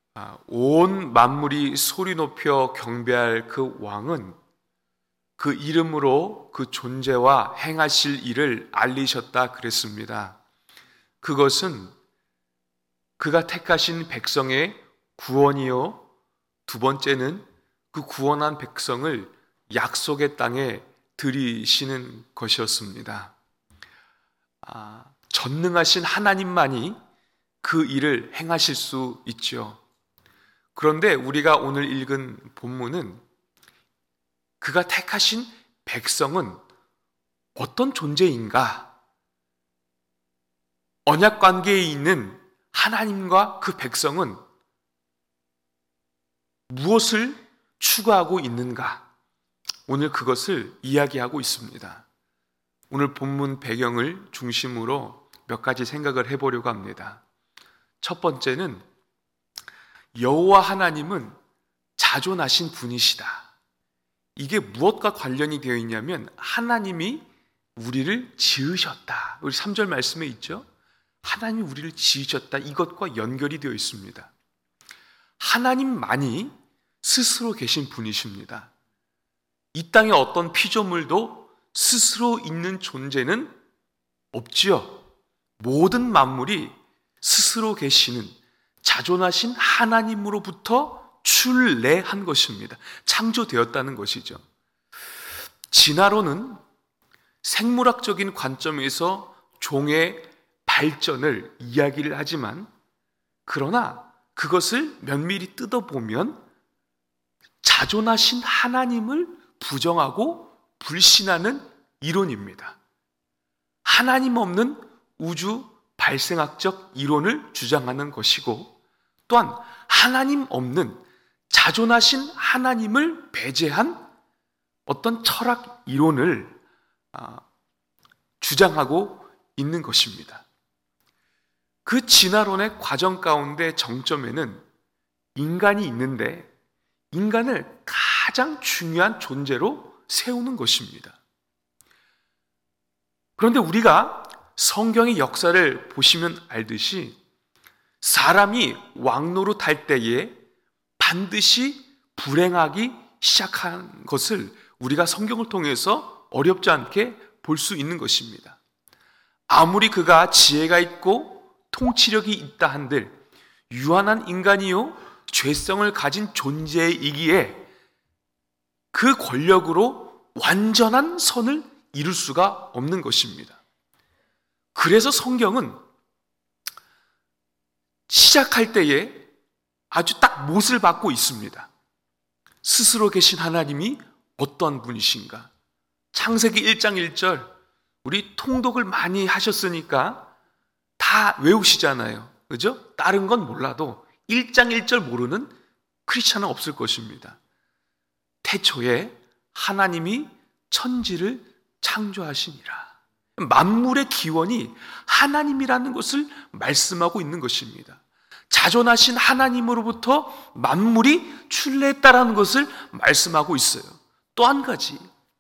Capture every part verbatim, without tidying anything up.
온 만물이 소리 높여 경배할 그 왕은 그 이름으로 그 존재와 행하실 일을 알리셨다 그랬습니다. 그것은 그가 택하신 백성의 구원이요, 두 번째는 그 구원한 백성을 약속의 땅에 들이시는 것이었습니다. 아, 전능하신 하나님만이 그 일을 행하실 수 있죠. 그런데 우리가 오늘 읽은 본문은 그가 택하신 백성은 어떤 존재인가? 언약 관계에 있는 하나님과 그 백성은 무엇을 추구하고 있는가? 오늘 그것을 이야기하고 있습니다. 오늘 본문 배경을 중심으로 몇 가지 생각을 해보려고 합니다. 첫 번째는 여호와 하나님은 자존하신 분이시다. 이게 무엇과 관련이 되어 있냐면 하나님이 우리를 지으셨다. 우리 삼 절 말씀에 있죠. 하나님이 우리를 지으셨다. 이것과 연결이 되어 있습니다. 하나님만이 스스로 계신 분이십니다. 이 땅에 어떤 피조물도 스스로 있는 존재는 없지요. 모든 만물이 스스로 계시는 자존하신 하나님으로부터 출래한 것입니다. 창조되었다는 것이죠. 진화론은 생물학적인 관점에서 종의 발전을 이야기를 하지만 그러나 그것을 면밀히 뜯어보면 자존하신 하나님을 부정하고 불신하는 이론입니다. 하나님 없는 우주 발생학적 이론을 주장하는 것이고 또한 하나님 없는 자존하신 하나님을 배제한 어떤 철학 이론을 주장하고 있는 것입니다. 그 진화론의 과정 가운데 정점에는 인간이 있는데 인간을 가장 중요한 존재로 세우는 것입니다. 그런데 우리가 성경의 역사를 보시면 알듯이 사람이 왕노릇할 때에 반드시 불행하기 시작한 것을 우리가 성경을 통해서 어렵지 않게 볼 수 있는 것입니다. 아무리 그가 지혜가 있고 통치력이 있다 한들 유한한 인간이요 죄성을 가진 존재이기에 그 권력으로 완전한 선을 이룰 수가 없는 것입니다. 그래서 성경은 시작할 때에 아주 딱 못을 받고 있습니다. 스스로 계신 하나님이 어떠한 분이신가? 창세기 일 장 일 절 우리 통독을 많이 하셨으니까 다 외우시잖아요. 그죠? 다른 건 몰라도 일 장 일 절 모르는 크리스찬은 없을 것입니다. 태초에 하나님이 천지를 창조하시니라. 만물의 기원이 하나님이라는 것을 말씀하고 있는 것입니다. 자존하신 하나님으로부터 만물이 출래했다라는 것을 말씀하고 있어요. 또 한 가지,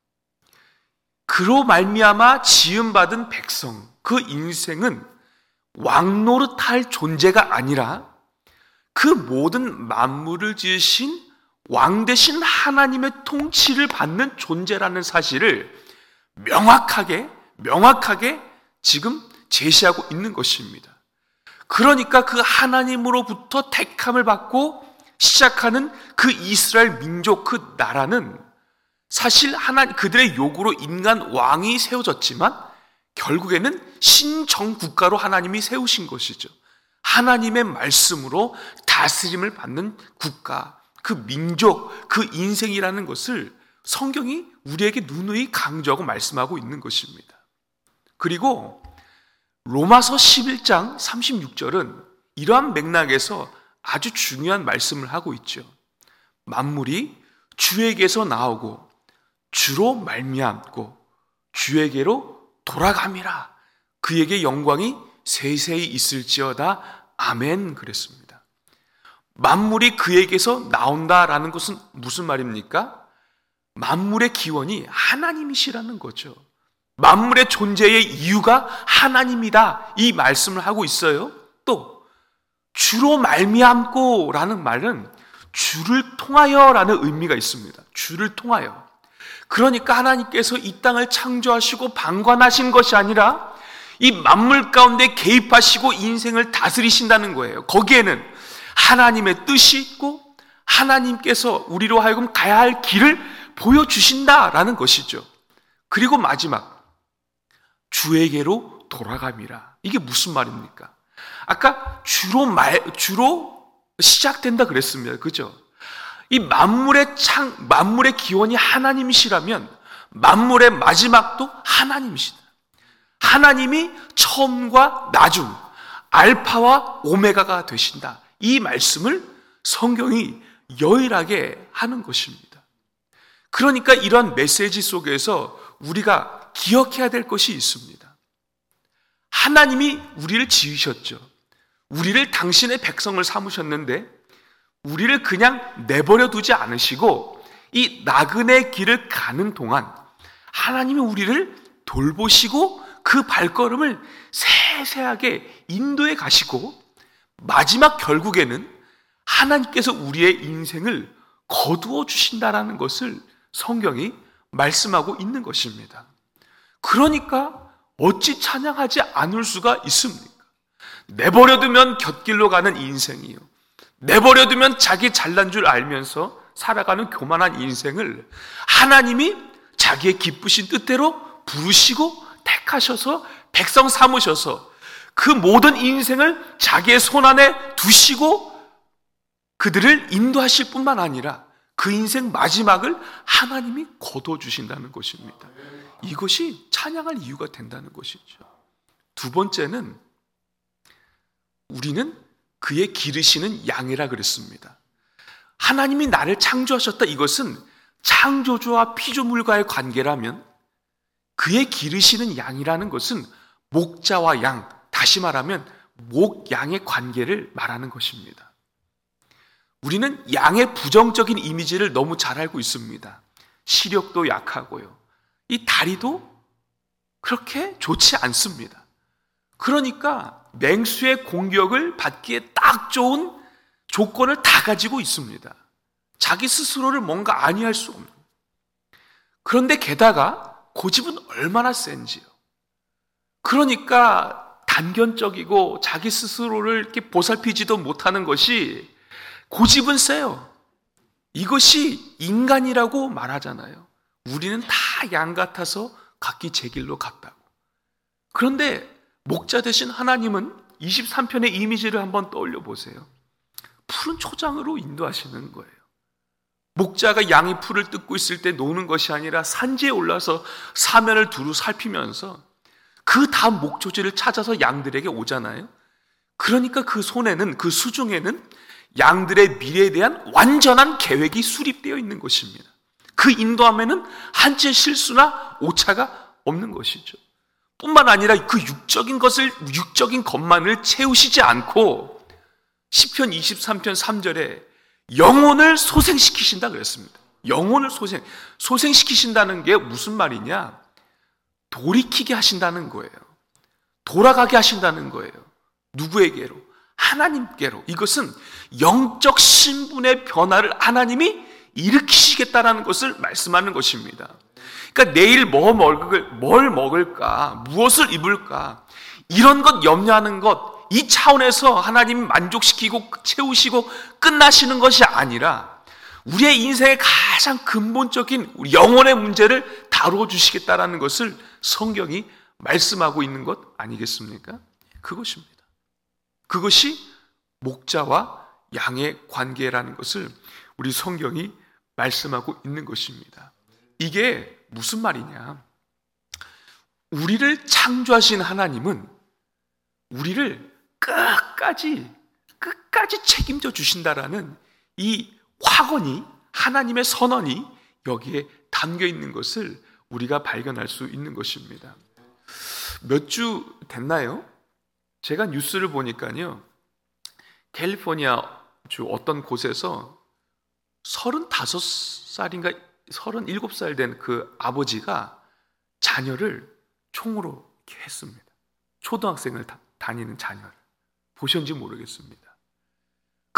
그로 말미암아 지음받은 백성, 그 인생은 왕노릇할 존재가 아니라 그 모든 만물을 지으신 왕 되신 하나님의 통치를 받는 존재라는 사실을 명확하게 명확하게 지금 제시하고 있는 것입니다. 그러니까 그 하나님으로부터 택함을 받고 시작하는 그 이스라엘 민족, 그 나라는 사실 하나님 그들의 요구로 인간 왕이 세워졌지만 결국에는 신정 국가로 하나님이 세우신 것이죠. 하나님의 말씀으로 다스림을 받는 국가, 그 민족, 그 인생이라는 것을 성경이 우리에게 누누이 강조하고 말씀하고 있는 것입니다. 그리고 로마서 십일 장 삼십육 절은 이러한 맥락에서 아주 중요한 말씀을 하고 있죠. 만물이 주에게서 나오고 주로 말미암고 주에게로 돌아감이라. 그에게 영광이 세세히 있을지어다. 아멘. 그랬습니다. 만물이 그에게서 나온다라는 것은 무슨 말입니까? 만물의 기원이 하나님이시라는 거죠. 만물의 존재의 이유가 하나님이다. 이 말씀을 하고 있어요. 또 주로 말미암고라는 말은 주를 통하여라는 의미가 있습니다. 주를 통하여. 그러니까 하나님께서 이 땅을 창조하시고 방관하신 것이 아니라 이 만물 가운데 개입하시고 인생을 다스리신다는 거예요. 거기에는 하나님의 뜻이 있고 하나님께서 우리로 하여금 가야 할 길을 보여주신다라는 것이죠. 그리고 마지막, 주에게로 돌아감이라. 이게 무슨 말입니까? 아까 주로 말, 주로 시작된다 그랬습니다. 그죠? 이 만물의 창, 만물의 기원이 하나님이시라면 만물의 마지막도 하나님이시다. 하나님이 처음과 나중, 알파와 오메가가 되신다. 이 말씀을 성경이 여일하게 하는 것입니다. 그러니까 이러한 메시지 속에서 우리가 기억해야 될 것이 있습니다. 하나님이 우리를 지으셨죠. 우리를 당신의 백성을 삼으셨는데 우리를 그냥 내버려 두지 않으시고 이 나그네 길을 가는 동안 하나님이 우리를 돌보시고 그 발걸음을 세세하게 인도해 가시고 마지막 결국에는 하나님께서 우리의 인생을 거두어 주신다라는 것을 성경이 말씀하고 있는 것입니다. 그러니까 어찌 찬양하지 않을 수가 있습니까? 내버려두면 곁길로 가는 인생이요, 내버려두면 자기 잘난 줄 알면서 살아가는 교만한 인생을 하나님이 자기의 기쁘신 뜻대로 부르시고 택하셔서 백성 삼으셔서 그 모든 인생을 자기의 손안에 두시고 그들을 인도하실 뿐만 아니라 그 인생 마지막을 하나님이 거둬주신다는 것입니다. 이것이 찬양할 이유가 된다는 것이죠. 두 번째는 우리는 그의 기르시는 양이라 그랬습니다. 하나님이 나를 창조하셨다, 이것은 창조주와 피조물과의 관계라면 그의 기르시는 양이라는 것은 목자와 양, 다시 말하면 목, 양의 관계를 말하는 것입니다. 우리는 양의 부정적인 이미지를 너무 잘 알고 있습니다. 시력도 약하고요, 이 다리도 그렇게 좋지 않습니다. 그러니까 맹수의 공격을 받기에 딱 좋은 조건을 다 가지고 있습니다. 자기 스스로를 뭔가 아니할 수 없는. 그런데 게다가 고집은 얼마나 센지요. 그러니까 단견적이고 자기 스스로를 이렇게 보살피지도 못하는 것이 고집은 세요. 이것이 인간이라고 말하잖아요. 우리는 다 양 같아서 각기 제 길로 갔다고. 그런데 목자 되신 하나님은 이십삼 편의 이미지를 한번 떠올려 보세요. 푸른 초장으로 인도하시는 거예요. 목자가 양이 풀을 뜯고 있을 때 노는 것이 아니라 산지에 올라서 사면을 두루 살피면서 그 다음 목조지를 찾아서 양들에게 오잖아요. 그러니까 그 손에는, 그 수중에는 양들의 미래에 대한 완전한 계획이 수립되어 있는 것입니다. 그 인도함에는 한치의 실수나 오차가 없는 것이죠. 뿐만 아니라 그 육적인 것을, 육적인 것만을 채우시지 않고 시편 이십삼 편 삼 절에 영혼을 소생시키신다 그랬습니다. 영혼을 소생, 소생시키신다는 게 무슨 말이냐? 돌이키게 하신다는 거예요. 돌아가게 하신다는 거예요. 누구에게로? 하나님께로. 이것은 영적 신분의 변화를 하나님이 일으키시겠다라는 것을 말씀하는 것입니다. 그러니까 내일 뭐 먹을, 뭘 먹을까? 무엇을 입을까? 이런 것 염려하는 것, 이 차원에서 하나님 만족시키고 채우시고 끝나시는 것이 아니라 우리의 인생의 가장 근본적인 우리 영혼의 문제를 다루어 주시겠다라는 것을 성경이 말씀하고 있는 것 아니겠습니까? 그것입니다. 그것이 목자와 양의 관계라는 것을 우리 성경이 말씀하고 있는 것입니다. 이게 무슨 말이냐? 우리를 창조하신 하나님은 우리를 끝까지 끝까지 책임져 주신다라는 이 확언이, 하나님의 선언이 여기에 담겨 있는 것을 우리가 발견할 수 있는 것입니다. 몇 주 됐나요? 제가 뉴스를 보니까요, 캘리포니아 주 어떤 곳에서 서른다섯 살인가 서른일곱 살 된 그 아버지가 자녀를 총으로 이렇게 했습니다. 초등학생을 다, 다니는 자녀를. 보셨는지 모르겠습니다.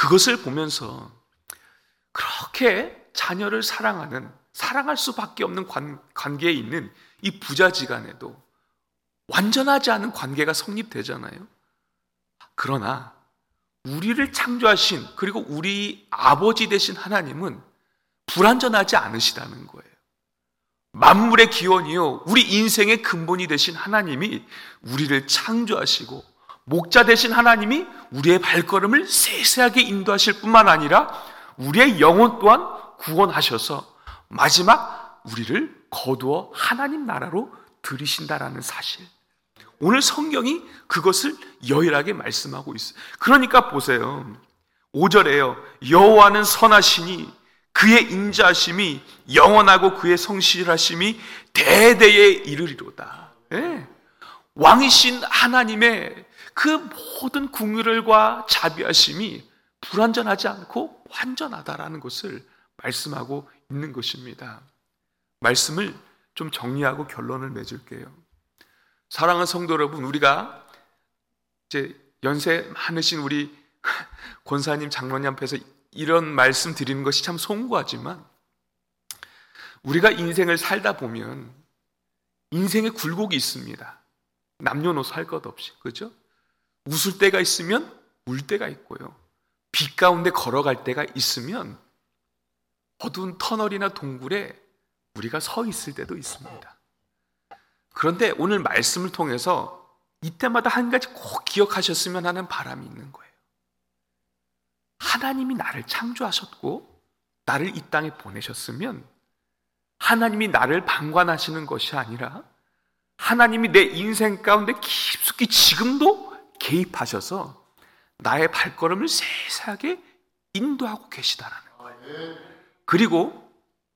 그것을 보면서 그렇게 자녀를 사랑하는, 사랑할 수밖에 없는 관, 관계에 있는 이 부자지간에도 완전하지 않은 관계가 성립되잖아요. 그러나 우리를 창조하신, 그리고 우리 아버지 되신 하나님은 불완전하지 않으시다는 거예요. 만물의 기원이요, 우리 인생의 근본이 되신 하나님이 우리를 창조하시고, 목자 되신 하나님이 우리의 발걸음을 세세하게 인도하실 뿐만 아니라 우리의 영혼 또한 구원하셔서 마지막 우리를 거두어 하나님 나라로 들이신다라는 사실, 오늘 성경이 그것을 여일하게 말씀하고 있어요. 그러니까 보세요, 오 절에요, 여호와는 선하시니 그의 인자하심이 영원하고 그의 성실하심이 대대에 이르리로다. 예. 왕이신 하나님의 그 모든 긍휼과 자비하심이 불완전하지 않고 완전하다라는 것을 말씀하고 있는 것입니다. 말씀을 좀 정리하고 결론을 맺을게요. 사랑하는 성도 여러분, 우리가 이제 연세 많으신 우리 권사님, 장로님 앞에서 이런 말씀 드리는 것이 참 송구하지만, 우리가 인생을 살다 보면 인생의 굴곡이 있습니다. 남녀노소 할 것 없이, 그죠? 웃을 때가 있으면 울 때가 있고요, 빛 가운데 걸어갈 때가 있으면 어두운 터널이나 동굴에 우리가 서 있을 때도 있습니다. 그런데 오늘 말씀을 통해서 이때마다 한 가지 꼭 기억하셨으면 하는 바람이 있는 거예요. 하나님이 나를 창조하셨고 나를 이 땅에 보내셨으면 하나님이 나를 방관하시는 것이 아니라 하나님이 내 인생 가운데 깊숙이 지금도 개입하셔서 나의 발걸음을 세세하게 인도하고 계시다라는 거예요. 그리고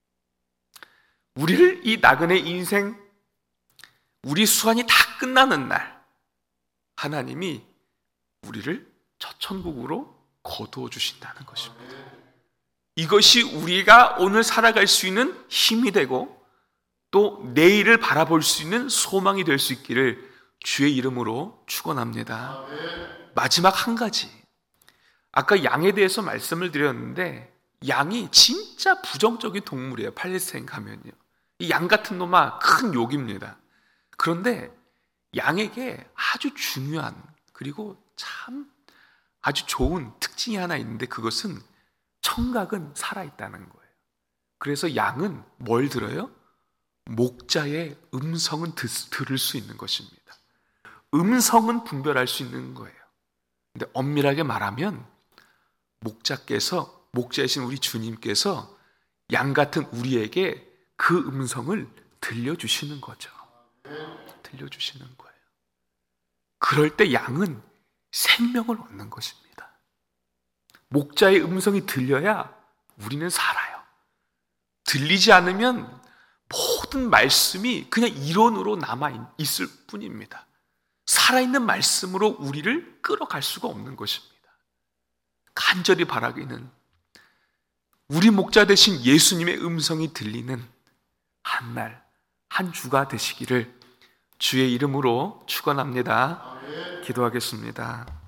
우리를 이 나그네 인생, 우리 수완이 다 끝나는 날 하나님이 우리를 첫 천국으로 거두어 주신다는 것입니다. 이것이 우리가 오늘 살아갈 수 있는 힘이 되고 또 내일을 바라볼 수 있는 소망이 될 수 있기를 주의 이름으로 축원합니다. 마지막 한 가지, 아까 양에 대해서 말씀을 드렸는데 양이 진짜 부정적인 동물이에요. 팔레스타인 가면요, 이 양 같은 놈아 큰 욕입니다. 그런데 양에게 아주 중요한, 그리고 참 아주 좋은 특징이 하나 있는데 그것은 청각은 살아있다는 거예요. 그래서 양은 뭘 들어요? 목자의 음성은 듣, 들을 수 있는 것입니다. 음성은 분별할 수 있는 거예요. 근데 엄밀하게 말하면 목자께서, 목자이신 우리 주님께서 양 같은 우리에게 그 음성을 들려주시는 거죠. 들려주시는 거예요. 그럴 때 양은 생명을 얻는 것입니다. 목자의 음성이 들려야 우리는 살아요. 들리지 않으면 모든 말씀이 그냥 이론으로 남아있을 뿐입니다. 살아있는 말씀으로 우리를 끌어갈 수가 없는 것입니다. 간절히 바라기는 우리 목자 되신 예수님의 음성이 들리는 한 날, 한 주가 되시기를 주의 이름으로 축원합니다. 기도하겠습니다.